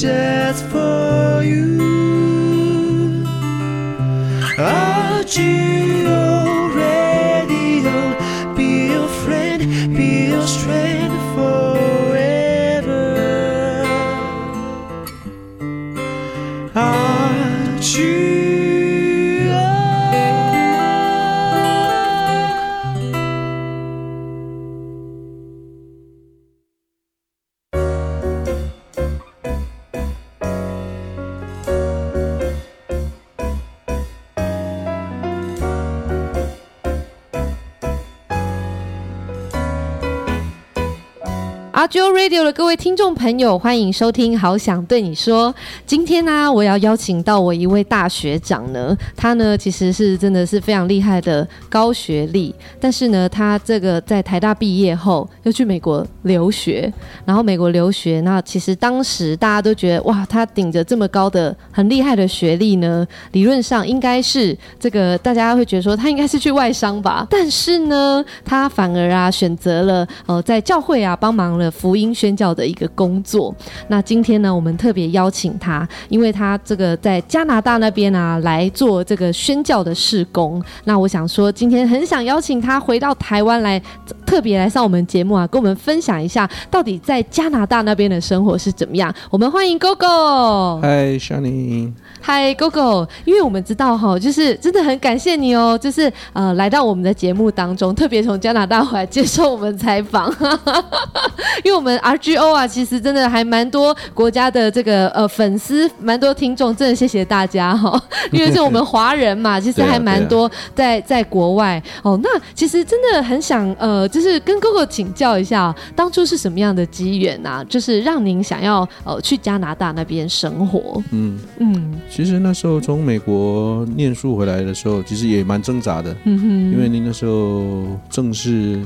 just for you. RGO Radio, be your friend, be your strength forever. RGO. RGO Radio 的各位听众朋友，欢迎收听好想对你说。今天呢，我要邀请到我一位大学长呢，他呢其实是真的是非常厉害的高学历，但是呢，他这个在台大毕业后又去美国留学，然后美国留学，那其实当时大家都觉得哇，他顶着这么高的很厉害的学历呢，理论上应该是这个大家会觉得说他应该是去外商吧，但是呢，他反而选择了在教会帮忙了福音宣教的一个工作。那今天呢，我们特别邀请他，因为他这个在加拿大那边来做这个宣教的事工。那我想说，今天很想邀请他回到台湾来，特别来上我们节目跟我们分享一下，到底在加拿大那边的生活是怎么样。我们欢迎 GoGo。 嗨 Shani。 嗨 GoGo， 因为我们知道就是真的很感谢你哦，就是来到我们的节目当中，特别从加拿大回来接受我们采访。因为我们 RGO 其实真的还蛮多国家的这个粉丝，蛮多听众，真的谢谢大家因为是我们华人嘛，其实还蛮多在国外那其实真的很想就是跟 GoGo 请教一下当初是什么样的机缘就是让您想要去加拿大那边生活。 其实那时候从美国念书回来的时候，其实也蛮挣扎的，因为那时候正是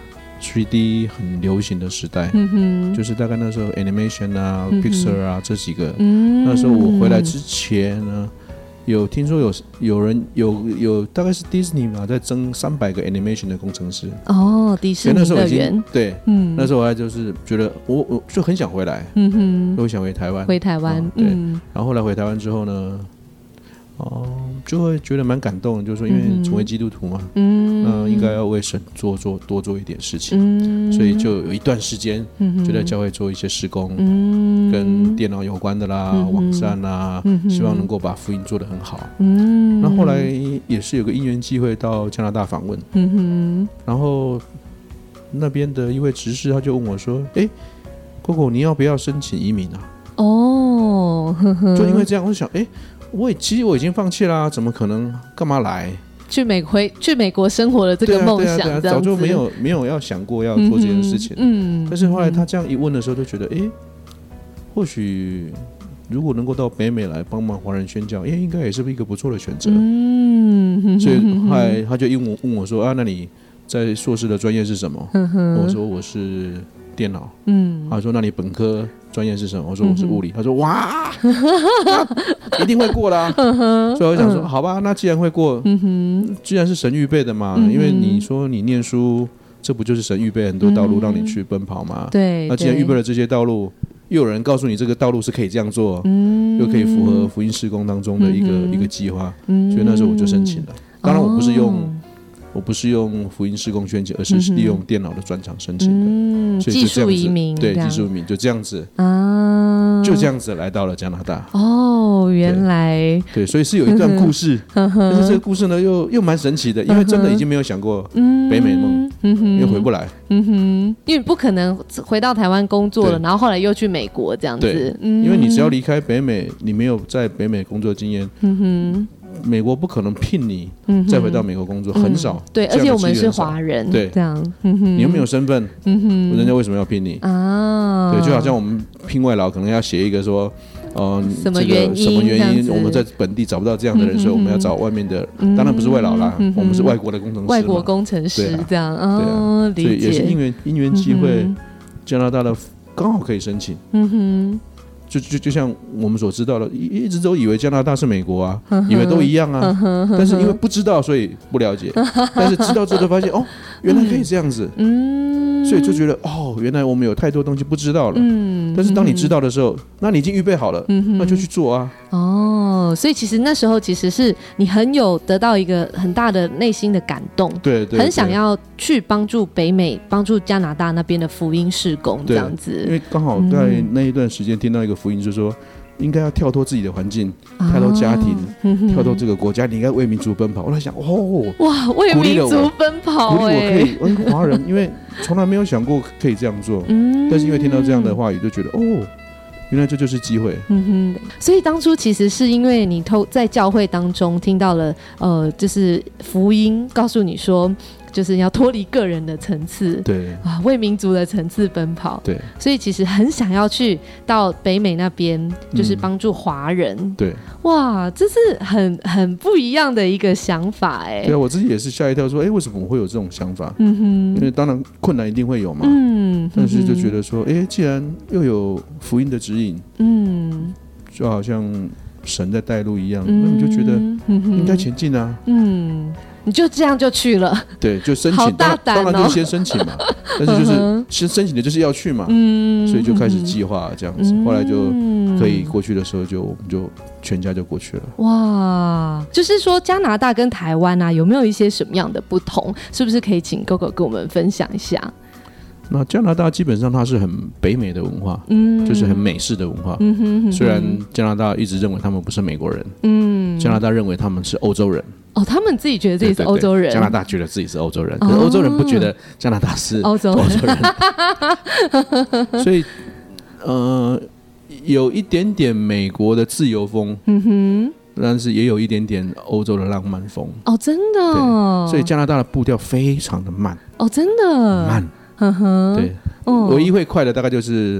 3D 很流行的时代，就是大概那时候 Animation Pixar 这几个，那时候我回来之前呢，有听说有人有大概是 Disney 嘛，在争300个 Animation 的工程师。 迪士尼乐园。 对，那时候我还就是觉得我就很想回来，我想回台湾，对。然后后来回台湾之后呢，就会觉得蛮感动的，就是说因为成为基督徒嘛，应该要为神多做一点事情，所以就有一段时间就在教会做一些事工，跟电脑有关的啦，网站啦，希望能够把福音做得很好。那后来也是有个因缘机会到加拿大访问，然后那边的一位执事他就问我说：“GoGo， 你要不要申请移民啊？”就因为这样，我就想其实我已经放弃啦，怎么可能？干嘛来？去美国生活的这个梦想， 对啊，早就没有要想过要做这件事情。但是后来他这样一问的时候，就觉得或许如果能够到北美来帮忙华人宣教，应该也是一个不错的选择。所以后来他就问我说：“那你在硕士的专业是什么？”我说：“我是电脑。”他说：“那你本科专业是什么？”我说：“我是物理。”他说：“哇，一定会过啦。”所以我想说：“好吧，那既然会过，既然是神预备的嘛，因为你说你念书，这不就是神预备很多道路让你去奔跑吗？ 对。 那既然预备了这些道路，又有人告诉你这个道路是可以这样做，又可以符合福音事工当中的一个计划，所以那时候我就申请了。当然我不是用福音事工宣讲，而是利用电脑的专长申请的，所以就这样子， 技术移民， 对，技术移民就这样子就这样子来到了加拿大。 原来对，所以是有一段故事，但是这个故事呢又蛮神奇的，因为真的已经没有想过北美梦，因为回不来， 因为不可能回到台湾工作了，然后后来又去美国这样子。 对，因为你只要离开北美，你没有在北美工作经验，美国不可能聘你再回到美国工作，很少。 对，而且我们是华人， 对， 这样， 你又没有身份，人家为什么要聘你啊？对，就好像我们聘外劳，可能要写一个说， 什么原因， 我们在本地找不到这样的人，所以我们要找外面的，当然不是外劳啦，我们是外国的工程师， 外国工程师这样， 对，所以也是因缘机会，加拿大的刚好可以申请，就像我们所知道的，一直都以为加拿大是美国啊，以为都一样啊，但是因为不知道，所以不了解。但是知道之后就发现，原来可以这样子， 所以就觉得原来我们有太多东西不知道了。但是当你知道的时候，那你已经预备好了，那就去做啊。 所以其实那时候其实是你很有得到一个很大的内心的感动， 对， 很想要去帮助北美、帮助加拿大那边的福音事工这样子。 因为刚好在那一段时间听到一个福音，就是说应该要跳脱自己的环境，跳脱家庭，跳脱这个国家，你应该为民族奔跑。我在想， 哇，为民族奔跑， 鼓励我可以，华人，因为从来没有想过可以这样做，但是因为听到这样的话语，就觉得原来这就是机会。 所以当初其实是因为你在教会当中听到了就是福音告诉你说，就是要脱离个人的层次， 对啊，为民族的层次奔跑， 对， 所以其实很想要去到北美那边，就是帮助华人， 对， 哇，这是很不一样的一个想法， 对啊，我自己也是吓一跳，说，为什么我会有这种想法？因为当然困难一定会有嘛，但是就觉得说，既然又有福音的指引，就好像神在带路一样，那你就觉得应该前进啊， 你就这样就去了， 对，就申请， 好大胆当然就是先申请嘛，但是就是先申请的就是要去嘛，所以就开始计划这样子，后来就可以过去的时候我们就全家就过去了。 哇，就是说加拿大跟台湾啊，有没有一些什么样的不同？是不是可以请 Gogo 跟我们分享一下？ 那加拿大基本上它是很北美的文化，就是很美式的文化。虽然加拿大一直认为他们不是美国人，加拿大认为他们是欧洲人。他们自己觉得自己是欧洲人， 加拿大觉得自己是欧洲人，可是欧洲人不觉得加拿大是欧洲人。所以有一点点美国的自由风，但是也有一点点欧洲的浪漫风。 真的， 所以加拿大的步调非常的慢。 真的慢。对，唯一会快的大概就是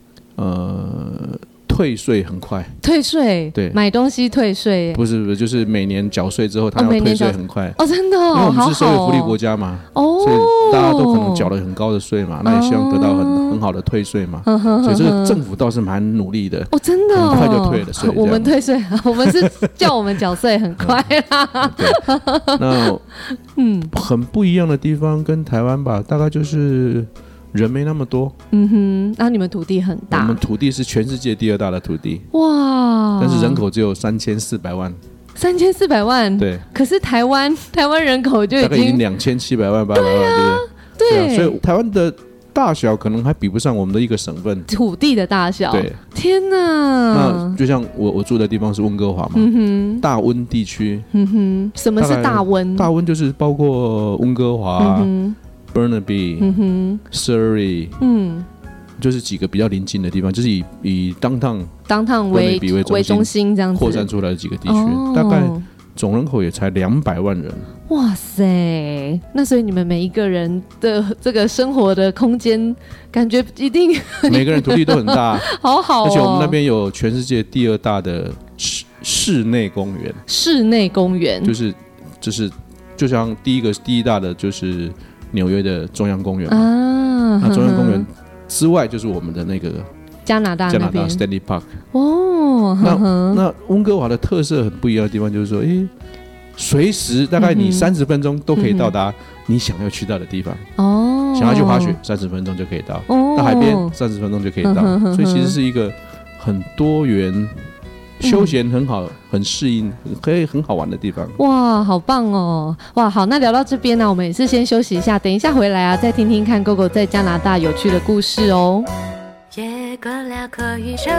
退税很快， 退税，对，买东西退税， 不是，就是每年缴税之后，他要退税很快。 真的， 因为我们是社会福利国家嘛，所以大家都可能缴了很高的税嘛，那也希望得到很好的退税嘛，所以这个政府倒是蛮努力的。 真的， 很快就退了税。 我们退税，我们是叫我们缴税很快啦。 那很不一样的地方跟台湾吧，大概就是人没那么多， 然后你们土地很大， 我们土地是全世界第2大的土地， 哇！ 但是人口只有3400万 ，3400万， 对。 可是台湾人口就大概已经2700万、800万，对，所以台湾的大小可能还比不上我们的一个省份土地的大小。 对， 天哪！ 那就像我住的地方是温哥华嘛，大温地区。 什么是大温？ 大温就是包括温哥华。Burnaby、Surrey，就是几个比较邻近的地方，就是以 downtown 为中心这样子扩散出来的几个地区，大概总人口也才200万人。 哇塞！那所以你们每一个人的这个生活的空间，感觉一定每个人土地都很大， 好好。 而且我们那边有全世界第2大的室内公园。室内公园就是就像第1大的就是纽约的中央公园啊，那中央公园之外就是我们的那个加拿大 Stanley Park。那温哥华的特色很不一样的地方就是说，随时大概你30分钟都可以到达你想要去到的地方。想要去滑雪30分钟就可以到，到海边30分钟就可以到，所以其实是一个很多元。休闲很好，很适应，可以很好玩的地方。哇， 好棒哦！哇，好，那聊到这边呢，我们也是先休息一下，等一下回来啊，再听听看 Gogo 在加拿大有趣的故事哦。 越过辽阔宇宙，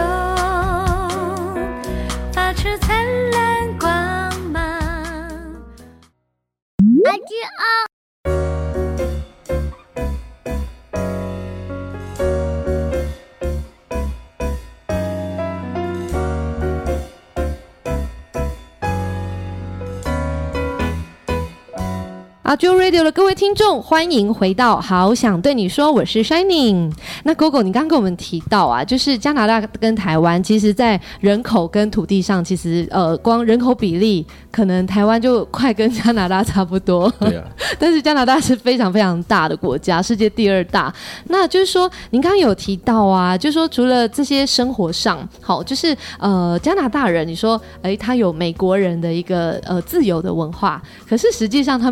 发出灿烂光芒。 Audio Radio 的各位听众，欢迎回到好想对你说，我是 Shining。那 Gogo 你刚刚跟我们提到啊，就是加拿大跟台湾其实在人口跟土地上，其实光人口比例可能台湾就快跟加拿大差不多。对啊。但是加拿大是非常非常大的国家，世界第2大。那就是说您刚刚有提到啊，就是说除了这些生活上好，就是加拿大人你说他有美国人的一个自由的文化，可是实际上他们也有欧洲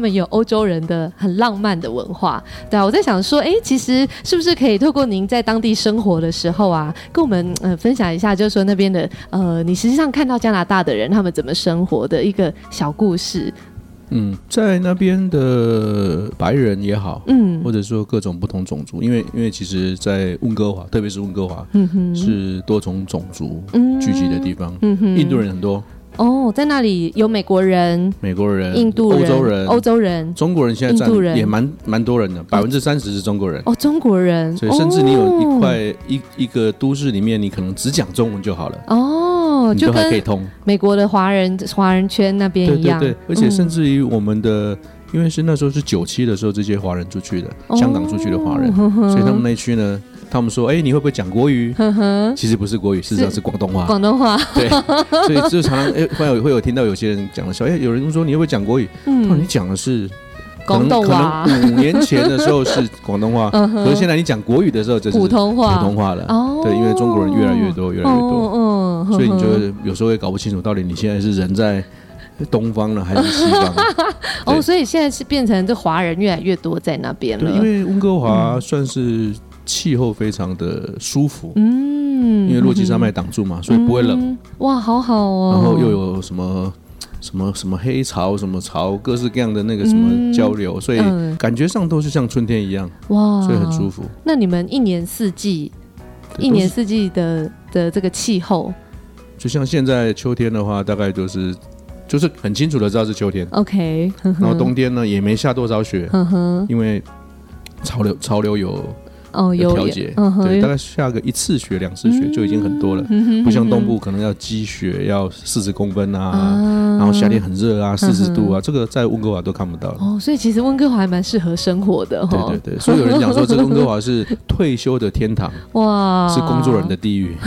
洲人的很浪漫的文化。对啊，我在想说其实是不是可以透过您在当地生活的时候啊，跟我们分享一下，就是说那边的你实际上看到加拿大的人他们怎么生活的一个小故事。 在那边的白人也好，或者说各种不同种族，因为其实在温哥华，特别是温哥华，是多重种族聚集的地方，印度人很多。 在那里有美国人、印度人、欧洲人、 中国人，现在占也蛮多人的，30%是中国人。 中国人， 所以甚至你有一块一个都市里面，你可能只讲中文就好了。你都还可以通。 美国的华人圈那边一样。对， 而且甚至于我们的。因为是那时候是97的时候，这些华人出去的，香港出去的华人，所以他们那区呢，他们说，你会不会讲国语？其实不是国语，事实上是广东话。 广东话， 对，所以就常常会有听到有些人讲的笑，有人说你会不会讲国语？你讲的是广东话， 可能5年前的时候是广东话，可是现在你讲国语的时候就是普通话了。 对，因为中国人越来越多，所以你就有时候会搞不清楚，到底你现在是人在东方呢还是西方？ 所以现在是变成这华人越来越多在那边了。 对，因为温哥华算是气候非常的舒服，因为落基山脉挡住嘛，所以不会冷。 哇，好好哦。 然后又有什么黑潮、什么潮，各式各样的那个什么交流，所以感觉上都是像春天一样。哇，所以很舒服。 那你们一年四季的这个气候， 就像现在秋天的话，大概就是很清楚的知道是秋天 ，OK， 然后冬天呢也没下多少雪，因为潮流有调节，对，大概下个1次雪2次雪就已经很多了，不像东部可能要积雪要40公分啊，然后夏天很热啊，40度啊，这个在温哥华都看不到了。 所以其实温哥华还蛮适合生活的。 对，所以有人讲说这个温哥华是退休的天堂，哇，是工作人的地狱。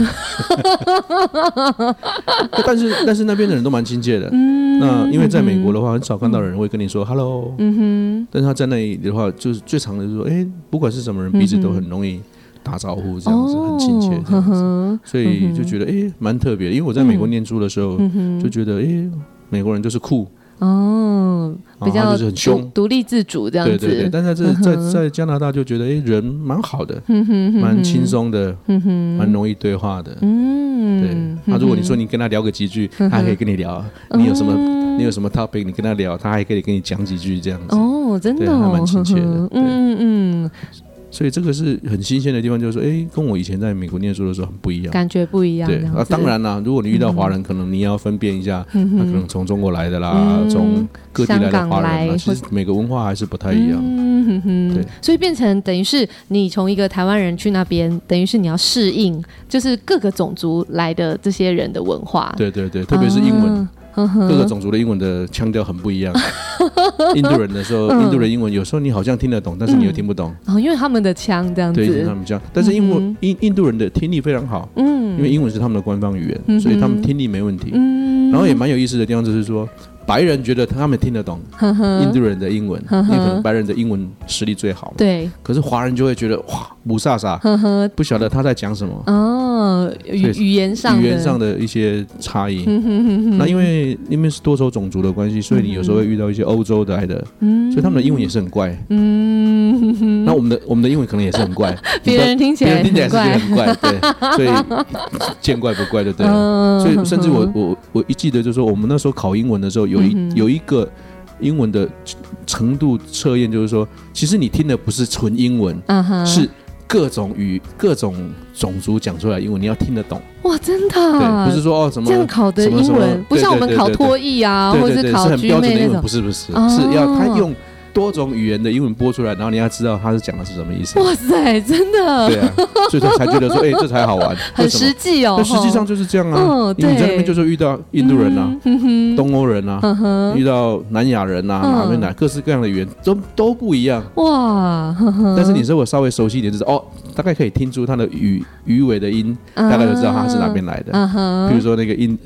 但是那边的人都蛮亲切的。那因为在美国的话，很少看到人会跟你说 hello，但是他在那里的话，就是最常的就是说，不管是什么人，彼此都很容易打招呼，这样子很亲切这样子，所以就觉得蛮特别的。因为我在美国念书的时候，就觉得美国人就是酷。 比较就是很凶， 独立自主这样子。 对，但在加拿大就觉得人蛮好的，蛮轻松的，蛮容易对话的。对。那如果你说你跟他聊个几句，他还可以跟你聊。你有什么 topic， 你跟他聊，他还可以跟你讲几句这样子。 真的， 还蛮亲切的。所以这个是很新鲜的地方，就是说，跟我以前在美国念书的时候很不一样， 感觉不一样。 对当然啦，如果你遇到华人，可能你要分辨一下，他可能从中国来的啦，从各地来的华人啦，其实每个文化还是不太一样。对， 所以变成等于是你从一个台湾人去那边，等于是你要适应，就是各个种族来的这些人的文化。 对，特别是英文。各个种族的英文的腔调很不一样。印度人的时候，印度人英文有时候你好像听得懂，但是你又听不懂。 因为他们的腔这样子。 对，他们腔。但是印度人的听力非常好，因为英文是他们的官方语言，所以他们听力没问题。然后也蛮有意思的地方就是说，白人觉得他们听得懂印度人的英文，因为可能白人的英文实力最好嘛。 对。 可是华人就会觉得哇，不飒飒，不晓得他在讲什么。 语言上的一些差异。那因为是多重种族的关系，所以你有时候会遇到一些欧洲来的，所以他们的英文也是很怪。那我们的英文可能也是很怪， 别人听起来是觉得很怪，对，所以见怪不怪就对了。所以甚至我一记得就是说，我们那时候考英文的时候，有一个英文的程度测验，就是说，其实你听的不是纯英文，是各种种族讲出来的英文，你要听得懂。 哇，真的？ 对，不是说什么这样考的英文，不像我们考多益啊，或者是考 GMAT 那种， 不是，是要他用多种语言的英文播出来，然后你要知道他是讲的是什么意思。 哇塞，真的。 对啊，所以他才觉得说，这才好玩， 很实际哦。 实际上就是这样啊。你在那边就是遇到印度人啊，东欧人啊，遇到南亚人啊，哪边来各式各样的语言都不一样。哇！但是你如果稍微熟悉一点，就是大概可以听出他的鱼尾的音，大概就知道他是哪边来的。比如说那个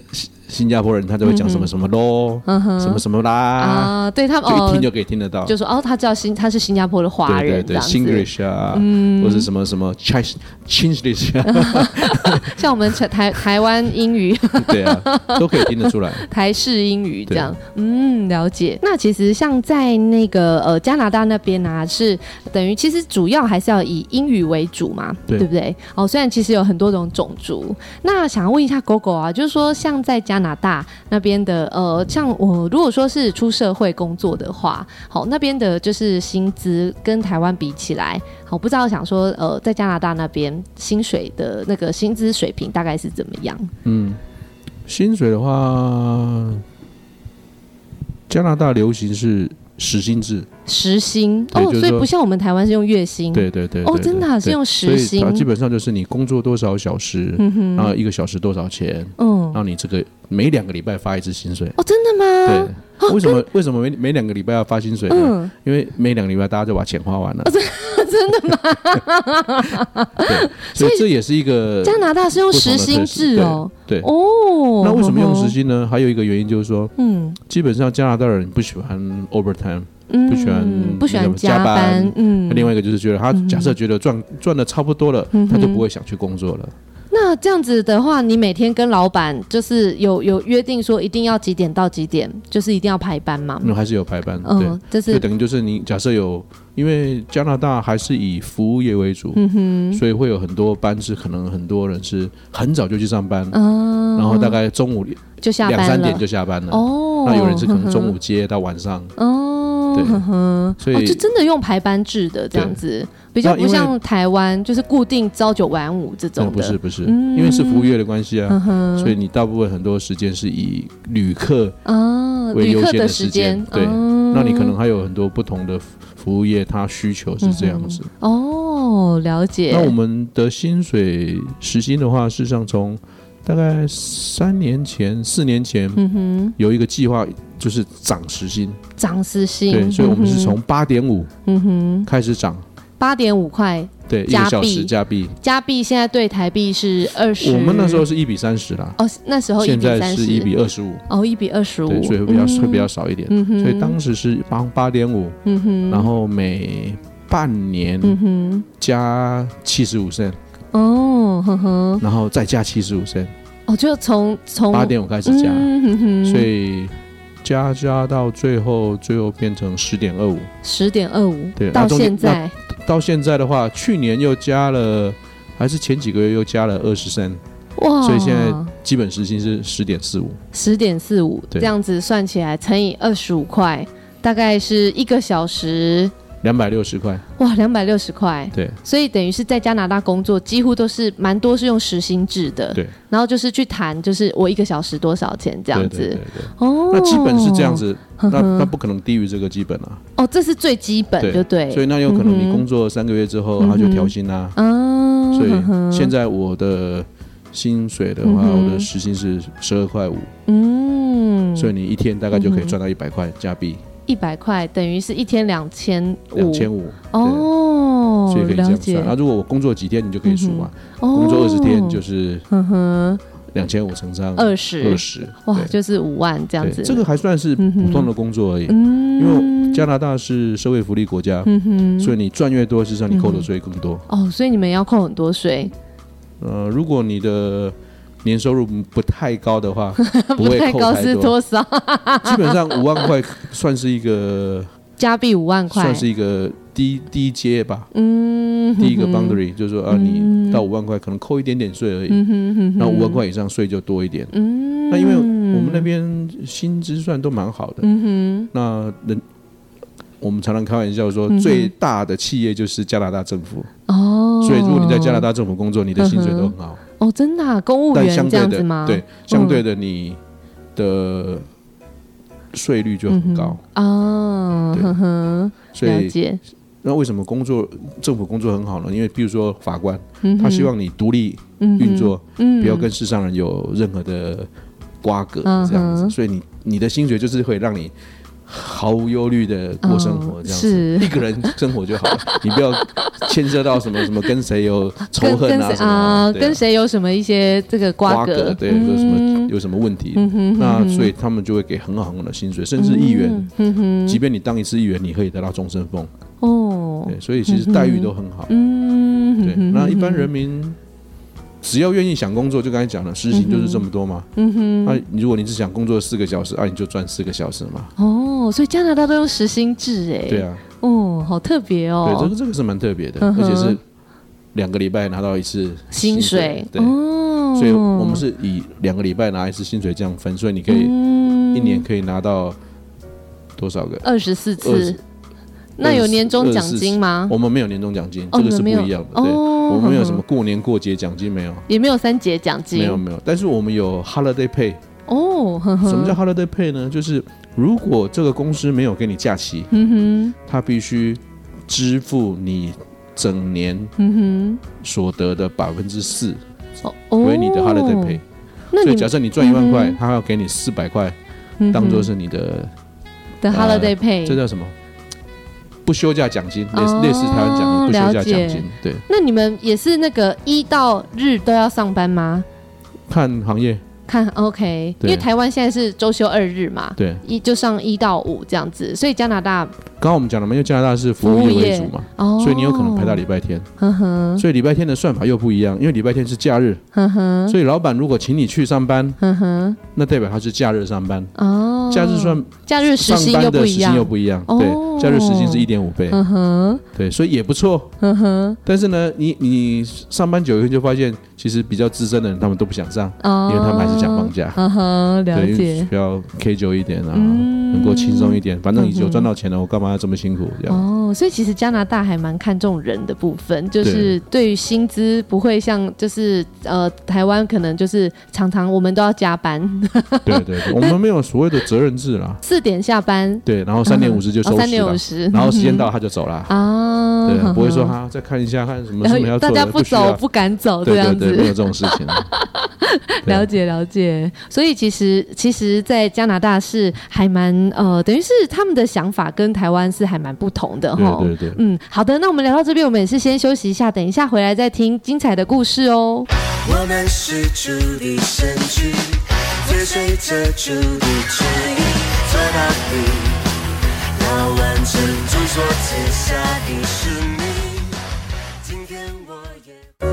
新加坡人他就会讲什么什么咯，什么什么啦啊， 对他们就一听就可以听得到， 就说他是新加坡的华人， 对对对 ，Singlish 啊，或者什么什么 Chinglish， 像我们台湾英语， 对啊，都可以听得出来， 台式英语这样，了解。那其实像在那个加拿大那边啊，是等于其实主要还是要以英语为主嘛，对不对？虽然其实有很多种种族，那想要问一下狗狗啊，就是说像在加拿大那边的像我如果说是出社会工作的话，好，那边的就是薪资跟台湾比起来，好，不知道想说在加拿大那边薪水的那个薪资水平大概是怎么样？ 薪水的话，加拿大流行是时薪制， 时薪所以不像我们台湾是用月薪， 对对对真的是用时薪， 所以基本上就是你工作多少小时，然后1个小时多少钱，然后你这个每2个礼拜发一次薪水。 真的吗？ 对，为什么每2个礼拜要发薪水呢？因为每2个礼拜大家就把钱花完了。 真的吗？ 对，所以这也是一个加拿大是用时薪制对那为什么用时薪呢？还有一个原因就是说，基本上加拿大人不喜欢 overtime。不喜欢加班，另外一个就是觉得他假设觉得赚的差不多了，他就不会想去工作了。 那这样子的话，你每天跟老板就是有约定说一定要几点到几点，就是一定要排班吗？ 还是有排班，对，就等于就是你假设因为加拿大还是以服务业为主，所以会有很多班是可能很多人是很早就去上班，然后大概中午就下班了 2-3点就下班了。那有人是可能中午接到晚上。所以就真的用排班制的这样子，比较不像台湾就是固定朝9晚5这种的。 不是，因为是服务业的关系啊，所以你大部分很多时间是以旅客为优先的时间。对，那你可能还有很多不同的服务业，它需求是这样子。 了解。 那我们的薪水时薪的话，事实上从大概4年前有一个计划，就是涨时薪。对，所以我们是从8.5开始涨 ，8.5块， 对，1个小时加币现在对台币是20， 我们那时候是1:30啦。 那时候现在是1:25。 1:25， 对，所以会比较少一点。所以当时是8.5，然后每半年加75 cent，然后再加75 cent。 就从 8.5开始加，所以加到最后变成10.25，对，到现在的话，去年又加了，还是前几个月又加了20 cent，所以现在基本时薪是10.45， 这样子算起来乘以25块，大概是1个小时 260块。 哇，260块。 对， 所以等于是在加拿大工作，几乎都是蛮多是用时薪制的。 对， 然后就是去谈，就是我1个小时多少钱这样子。 对。那基本是这样子，那不可能低于这个基本啊。 这是最基本，就对。 所以那有可能你工作3个月之后，他就调薪啦。所以现在我的薪水的话，我的时薪是12.5块。所以你一天大概就可以赚到100块加币。 100块等于是一天2500， 所以可以这样算。那如果我工作几天，你就可以数嘛。工作20天就是2500乘上20， 哇，就是5万这样子。 这个还算是普通的工作而已。因为加拿大是社会福利国家，所以你赚越多，事实上你扣的税更多。 所以你们要扣很多税。 如果你的年收入不太高的话，不会扣太多。不太高是多少？ 基本上5万块算是一个加币5万块， 算是一个低阶吧。第一个 boundary 就是说你到5万块可能扣一点点税而已。然后5万块以上税就多一点。那因为我们那边薪资算都蛮好的。那我们常常开玩笑说，最大的企业就是加拿大政府。所以如果你在加拿大政府工作，你的薪水都很好。 真的啊，公务员这样子吗？ 对，相对的你的税率就很高。所以那为什么政府工作很好呢？因为比如说法官，他希望你独立运作，不要跟世上人有任何的瓜葛这样子。所以你的薪水就是会让你毫无忧虑的过生活，这样子，一个人生活就好了，你不要牵涉到什么跟谁有仇恨啊什么跟谁有什么一些这个瓜葛， 对，有什么问题，那所以他们就会给很好的薪水，甚至议员，即便你当一次议员，你可以得到终身俸哦，对，所以其实待遇都很好，对，那一般人民只要愿意想工作，就刚才讲了，时薪就是这么多嘛。如果你只想工作4个小时，你就赚4个小时嘛。 哦，所以加拿大都用时薪制哎。 对啊。 哦，好特别哦。 对，这个是蛮特别的，而且是2个礼拜拿到一次薪水。对。哦。所以我们是以2个礼拜拿一次薪水这样分，所以你可以1年可以拿到多少个 ？24次。那有年终奖金吗？ 我们没有年终奖金，这个是不一样的。对，我们没有什么过年过节奖金，没有， 也没有3节奖金， 没有。但是我们有 holiday pay。哦，什么叫 holiday pay 呢？就是如果这个公司没有给你假期，他必须支付你整年所得的4%为你的 holiday pay。所以假设你赚1万块，他要给你400块，当做是你的 holiday pay。 这叫什么？不休假奖金，类似台湾讲的不休假奖金。对， 那你们也是那个1到日都要上班吗？ 看行业。 看 OK， 因为台湾现在是周休2日嘛， 对， 就上1到5这样子，所以加拿大刚刚我们讲了嘛，因为加拿大是服务业为主嘛，所以你有可能排到礼拜天，所以礼拜天的算法又不一样，因为礼拜天是假日，所以老板如果请你去上班，那代表他是假日上班，假日时薪又不一样，对，假日时薪是1.5倍，对，所以也不错，但是呢，你上班久以后就发现，其实比较资深的人他们都不想上，因为他们还是想放假， 了解， 比较 K 久一点啊，能够轻松一点，反正已经有赚到钱了，我干嘛要这么辛苦？这样所以其实加拿大还蛮看重人的部分，就是对于薪资不会像就是台湾可能就是常常我们都要加班， 对，我们没有所谓的责任制啦 ，4点下班， 对，然后3点50就收拾了，3点50，然后时间到他就走了对，不会说再看一下看什么要做的， 大家不走不敢走这样子， 对，没有这种事情。 了解，所以其实在加拿大是还蛮等于是他们的想法跟台湾是还蛮不同的齁。 对， 好的，那我们聊到这边，我们也是先休息一下，等一下回来再听精彩的故事哦。我们是主力神剧，追随着主力指引，做到底，要完成主所赐下的使命。今天我也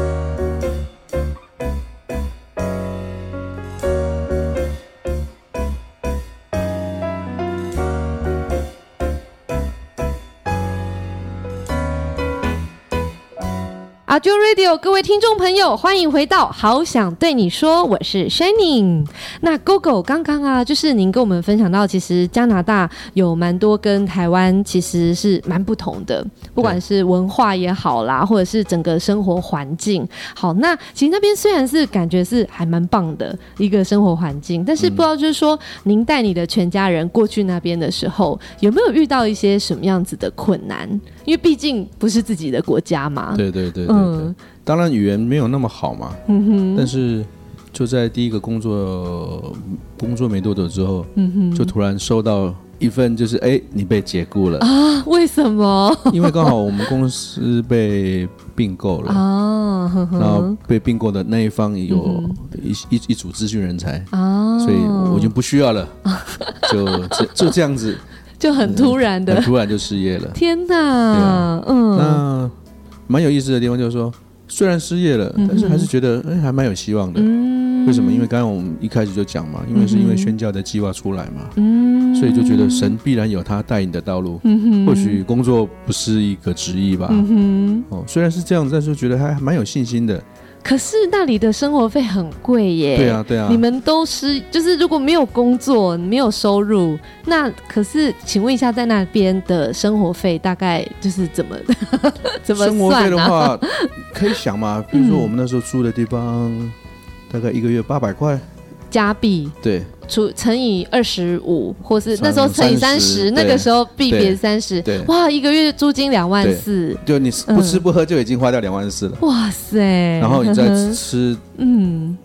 Audio Radio， 各位听众朋友，欢迎回到好想对你说，我是 Shining。那 Gogo 刚刚就是您跟我们分享到，其实加拿大有蛮多跟台湾其实是蛮不同的，不管是文化也好啦，或者是整个生活环境。好，那其实那边虽然是感觉是还蛮棒的一个生活环境，但是不知道就是说，您带你的全家人过去那边的时候，有没有遇到一些什么样子的困难？因为毕竟不是自己的国家嘛。 对，当然语言没有那么好嘛，但是就在第一个工作没多久之后，就突然收到一份就是你被解雇了啊？为什么？因为刚好我们公司被并购了啊，然后被并购的那一方有一组资讯人才啊，所以我就不需要了，就这样子。 就很突然的， 很突然就失业了。 天哪， 那蛮有意思的地方就是说，虽然失业了，但是还是觉得还蛮有希望的。为什么？因为刚刚我们一开始就讲嘛，因为宣教的计划出来嘛，所以就觉得神必然有他带领的道路。或许工作不是一个旨意吧。虽然是这样，但是觉得还蛮有信心的。 可是那里的生活费很贵耶。 对啊， 你们都是就是如果没有工作没有收入，那可是请问一下，在那边的生活费大概就是怎么算啊？ 生活费的话可以想嘛，比如说我们那时候住的地方大概1个月800块加币， 对， 乘以25，或是那时候乘以30，那个时候币别30， 对， 哇，1个月租金24000， 就你不吃不喝就已经花掉24000了， 哇塞！ 然后你再吃，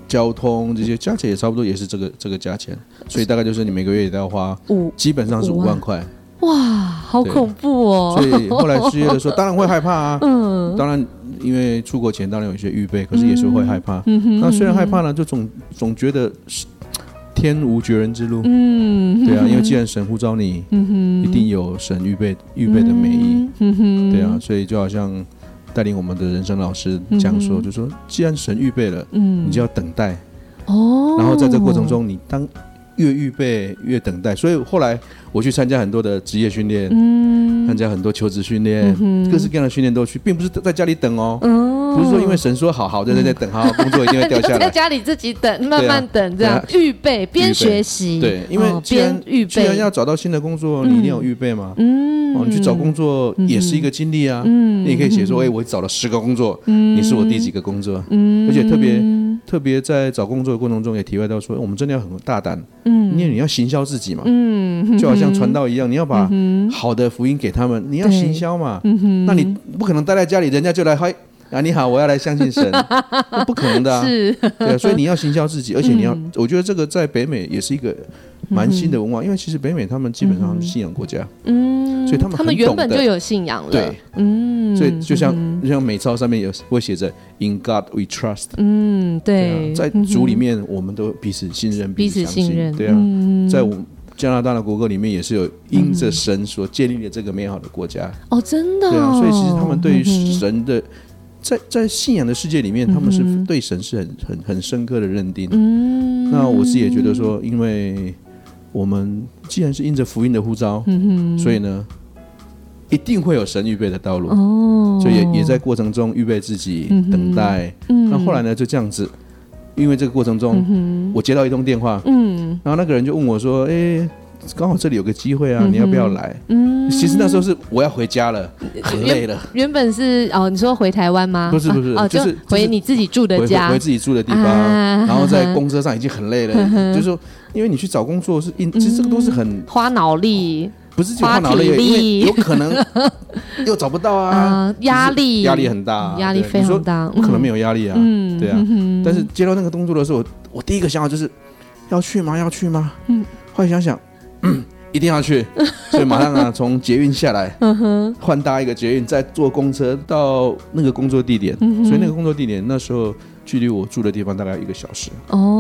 交通这些加起来也差不多也是这个价钱，所以大概就是你每个月也都要花基本上是5万块。 哇，好恐怖哦！ 所以后来失业的时候，当然会害怕啊。当然因为出国前当然有一些预备，可是也是会害怕。那虽然害怕呢，就总觉得天无绝人之路。对啊，因为既然神呼召你，一定有神预备的美意。对啊，所以就好像带领我们的人生老师讲说，就说既然神预备了，你就要等待。然后在这个过程中，你当越预备越等待，所以后来我去参加很多的职业训练，参加很多求职训练，各式各样的训练都去，并不是在家里等哦，不是说因为神说好在等，好工作一定会掉下来， 在家里自己等，慢慢等，这样预备边学习， 对，因为既然要找到新的工作，你一定有预备嘛，你去找工作也是一个经历啊，你也可以写说，我找了10个工作，你是我第几个工作，而且特别在找工作的过程中也体会到说，我们真的要很大胆，因为你要行销自己嘛，就好像传道一样，你要把好的福音给他们，你要行销嘛，那你不可能待在家里，人家就来嗨你好，我要来相信神，不可能的啊， 是， 对啊，所以你要行销自己，而且你要，我觉得这个在北美也是一个蛮新的文化，因为其实北美他们基本上他们信仰国家，所以他们原本就有信仰了， 对，所以就像美钞上面会写着 In God we trust， 对啊， 在主里面我们都彼此信任，彼此相信，对啊，在我们加拿大的国歌里面也是有因着神所建立的这个美好的国家哦，真的， 对啊，所以其实他们对于神的在信仰的世界里面，他们是对神是很深刻的认定。那我自己也觉得说，因为我们既然是因着福音的呼召，所以呢，一定会有神预备的道路。所以也在过程中预备自己，等待。那后来呢，就这样子，因为这个过程中，我接到一通电话，然后那个人就问我说：“刚好这里有个机会啊，你要不要来？”其实那时候是我要回家了，很累了。 原本是你说回台湾吗？ 不是， 就是回你自己住的家， 回自己住的地方。然后在公车上已经很累了，就是说，因为你去找工作其实这个都是很花脑力， 不是就花脑力，因为有可能又找不到啊，压力很大， 压力非常大， 不可能没有压力啊，对啊。但是接到那个工作的时候，我第一个想法就是要去吗？后来想想。一定要去，所以马上从捷运下来，换搭一个捷运，再坐公车到那个工作地点。所以那个工作地点那时候距离我住的地方大概1个小时。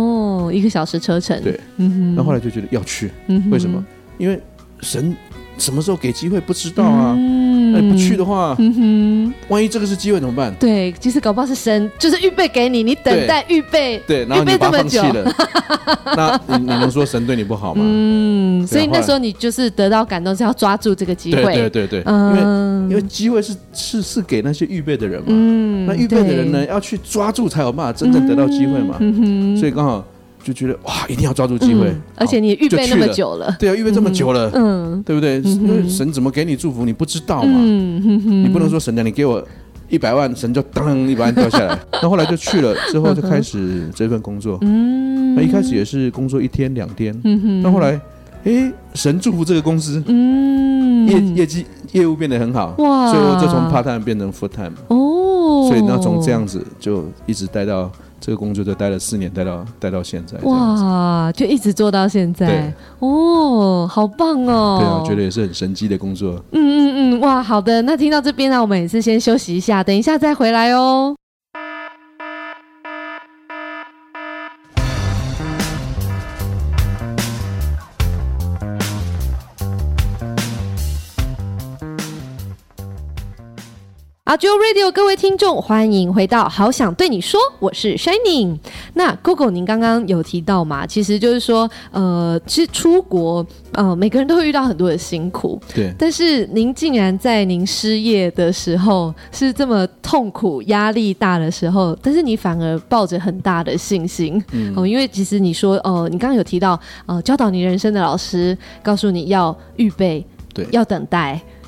1个小时车程。 对，那后来就觉得要去，为什么？因为神什么时候给机会不知道啊，那你不去的话，万一这个是机会怎么办？ 对，其实搞不好是神就是预备给你，你等待预备， 对，然后你把它放弃了，那你能说神对你不好吗？ 所以那时候你就是得到感动，是要抓住这个机会， 对，因为机会是给那些预备的人嘛，那预备的人呢要去抓住才有办法真正得到机会嘛，所以刚好。就觉得哇，一定要抓住机会， 而且你预备那么久了， 对啊，预备这么久了，对不对？因为神怎么给你祝福，你不知道嘛，你不能说神你给我100万，神就当100万掉下来。那后来就去了，之后就开始这份工作，那一开始也是工作1天2天，那后来神祝福这个公司，业务变得很好，所以我就从 part time 变成 full time，所以那从这样子就一直待到。这个工作就待了4年，待到现在， 哇，就一直做到现在，好棒哦！ 对啊，我觉得也是很神奇的工作。 哇，好的，那听到这边呢，我们也是先休息一下，等一下再回来哦。Audio Radio 各位听众，欢迎回到好想对你说，我是 Shining。那 Gogo 您刚刚有提到嘛，其实就是说其实出国每个人都会遇到很多的辛苦， 对， 但是您竟然在您失业的时候是这么痛苦压力大的时候，但是你反而抱着很大的信心，因为其实你说你刚刚有提到教导你人生的老师告诉你要预备，对，要等待，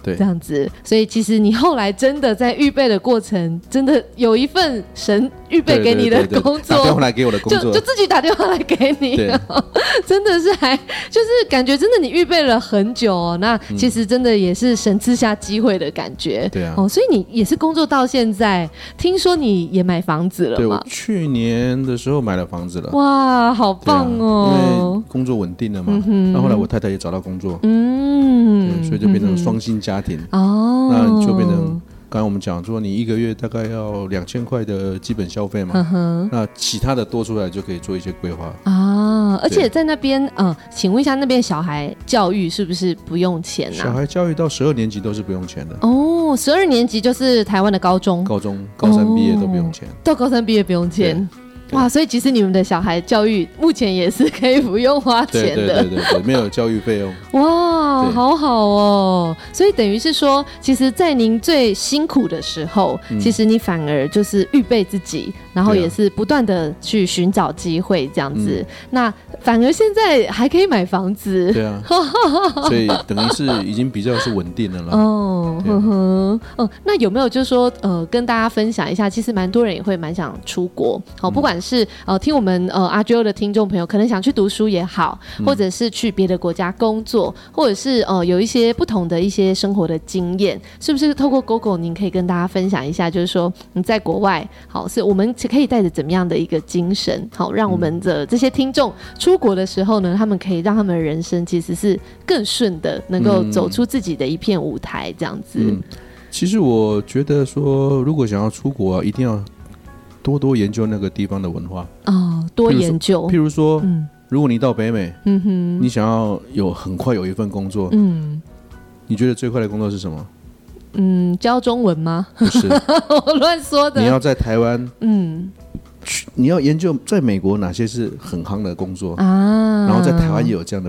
这样子。所以其实你后来真的在预备的过程，真的有一份神预备给你的工作， 打电话来给我的工作， 就自己打电话来给你，真的是就是感觉真的你预备了很久哦。那其实真的也是神赐下机会的感觉， 对啊。 所以你也是工作到现在，听说你也买房子了吗？ 对，我去年的时候买了房子了。 哇，好棒哦！ 因为工作稳定了嘛，那后来我太太也找到工作，所以就变成双薪家庭。那就变成刚刚我们讲说，你一个月大概要2000块的基本消费嘛，那其他的多出来就可以做一些规划啊。而且在那边，请问一下，那边小孩教育是不是不用钱啊？ 小孩教育到12年级都是不用钱的哦。12年级就是台湾的高中， 高3毕业都不用钱， 到高3毕业不用钱。哇，所以其实你们的小孩教育目前也是可以不用花钱的， 对，没有教育费用。 哇，好好哦。所以等于是说，其实在您最辛苦的时候，其实你反而就是预备自己，然后也是不断的去寻找机会这样子。那反而现在还可以买房子， 对啊，所以等于是已经比较是稳定了啦。 那有没有就是说跟大家分享一下，其实蛮多人也会蛮想出国，不管是听我们RGO 的听众朋友可能想去读书也好，或者是去别的国家工作，或者是有一些不同的一些生活的经验，是不是透过 GoGo 您可以跟大家分享一下，就是说你在国外是我们可以带着怎么样的一个精神，让我们的这些听众出国的时候呢，他们可以让他们的人生其实是更顺的，能够走出自己的一片舞台这样子。 其实我觉得说，如果想要出国一定要多研究那个地方的文化多研究。 譬如说，如果你到北美，你想要很快有一份工作，你觉得最快的工作是什么？ 教中文吗？ 不是， 我乱说的。 你要在台湾，你要研究在美国哪些是很夯的工作然后在台湾也有这样的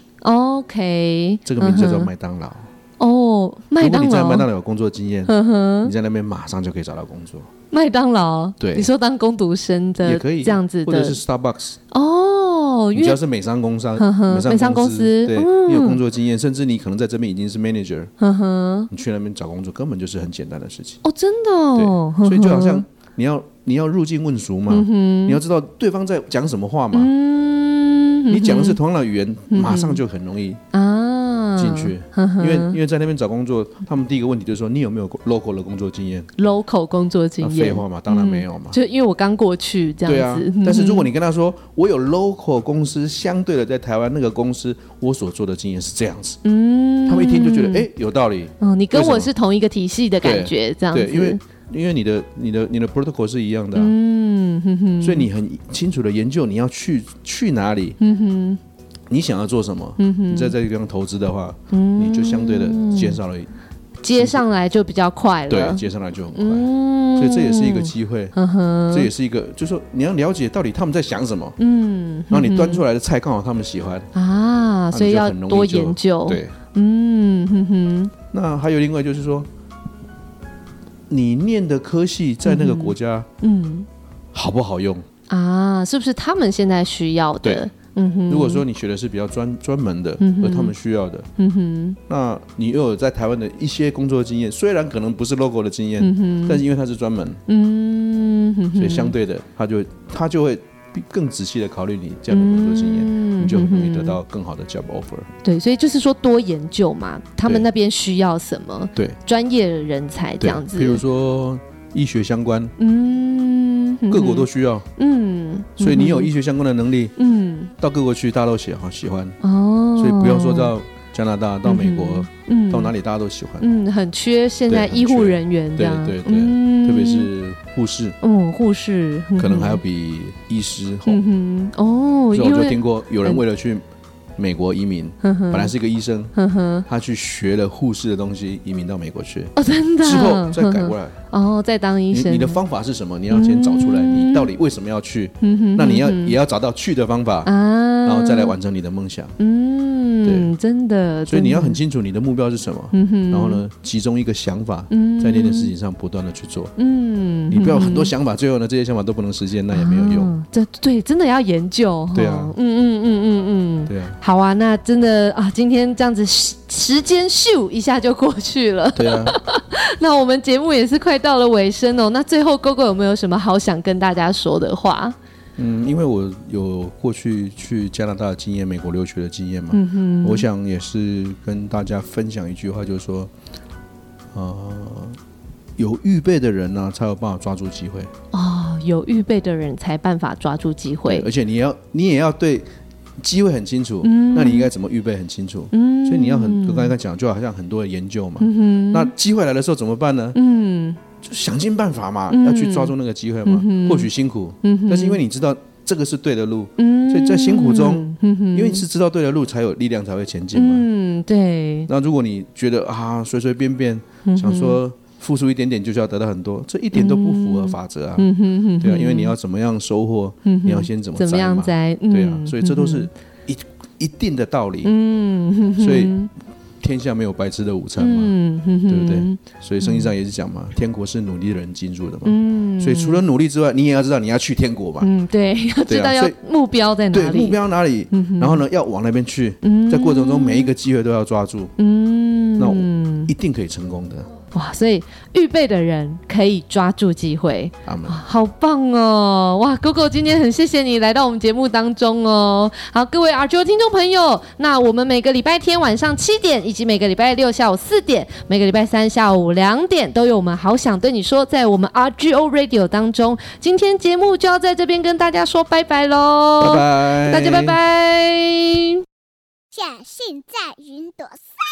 branch。OK， 这个名字叫做麦当劳。 麦当劳。 如果你在麦当劳有工作经验，你在那边马上就可以找到工作。 麦当劳， 对， 你说当工读生的也可以， 这样子的， 或者是 Starbucks。你只要是美商公司，对，你有工作经验，甚至你可能在这边已经是 manager，你去那边找工作根本就是很简单的事情。 真的哦。 对，所以就好像你要入境问俗嘛，你要知道对方在讲什么话嘛，你讲的是同样的语言，马上就很容易进去。因为在那边找工作，他们第一个问题就是说你有没有 local 的工作经验。 local 工作经验， 废话嘛，当然没有嘛，就因为我刚过去这样子。 但是如果你跟他说我有 local 公司，相对的在台湾那个公司我所做的经验是这样子，他们一听就觉得有道理。 你跟我是同一个体系的感觉，这样子。 对，因为你的 protocol 是一样的所以你很清楚的研究你要去哪里，你想要做什么，你在这个地方投资的话，你就相对的接上来就比较快了。对，接上来就很快，所以这也是一个机会，这也是一个，就是说你要了解到底他们在想什么，然后你端出来的菜刚好他们喜欢所以要多研究。 对，那还有另外就是说，你念的科系在那个国家，好不好用是不是他们现在需要的？ 对。如果说你学的是比较专门的，而他们需要的，那你又有在台湾的一些工作经验，虽然可能不是 logo 的经验，但是因为它是专门，所以相对的他就会更仔细的考虑你这样的工作经验，你就很容易得到更好的 job offer。对，所以就是说多研究嘛，他们那边需要什么，对，专业的人才这样子。比如说医学相关，各国都需要，所以你有医学相关的能力，到各国去大家都喜欢，所以不用说到加拿大、到美国，到哪里大家都喜欢，很缺现在医护人员这样，对，特别是护士，护士可能还要比医师所以我就听过有人为了去美国移民，本来是一个医生，他去学了护士的东西，移民到美国去。真的？之后再改过来，再当医生。你的方法是什么？你要先找出来，你到底为什么要去？那你也要找到去的方法，然后再来完成你的梦想。对。 真的。 所以你要很清楚你的目标是什么，然后呢，集中一个想法，在那件事情上不断的去做。你不要很多想法，最后呢，这些想法都不能实现，那也没有用。 对，真的要研究。 对啊，对啊。 好啊，那真的啊，今天这样子时间咻一下就过去了。 对啊。 那我们节目也是快到了尾声哦。那最后GoGo有没有什么好想跟大家说的话？ 因为我有过去去加拿大的经验，美国留学的经验嘛，我想也是跟大家分享一句话，就是说，有预备的人呢，才有办法抓住机会。 有预备的人才办法抓住机会， 而且你也要对机会很清楚，那你应该怎么预备很清楚。所以你要我刚才讲，就好像很多的研究嘛。那机会来的时候怎么办呢？就想尽办法嘛，要去抓住那个机会嘛。或许辛苦，但是因为你知道这个是对的路，所以在辛苦中，因为你是知道对的路，才有力量才会前进嘛。 对。 那如果你觉得随随便便想说付出一点点就是要得到很多，这一点都不符合法则啊。对啊，因为你要怎么样收获，你要先怎么栽嘛。对啊，所以这都是一定的道理。所以天下没有白吃的午餐嘛，对不对？所以圣经上也是讲嘛，天国是努力的人进入的嘛。所以除了努力之外，你也要知道你要去天国嘛。 对，要知道要目标在哪里。 对，目标哪里，然后呢，要往那边去。在过程中每一个机会都要抓住。那我一定可以成功的。 哇，所以预备的人可以抓住机会。好棒哦！哇，GoGo今天很谢谢你来到我们节目当中哦。好，各位 RGO 听众朋友，那我们每个礼拜天晚上7点，以及每个礼拜六下午4点，每个礼拜三下午2点，都有我们好想对你说，在我们 RGO Radio 当中。今天节目就要在这边跟大家说拜拜喽， 拜拜， 大家拜拜。 显信在云朵上。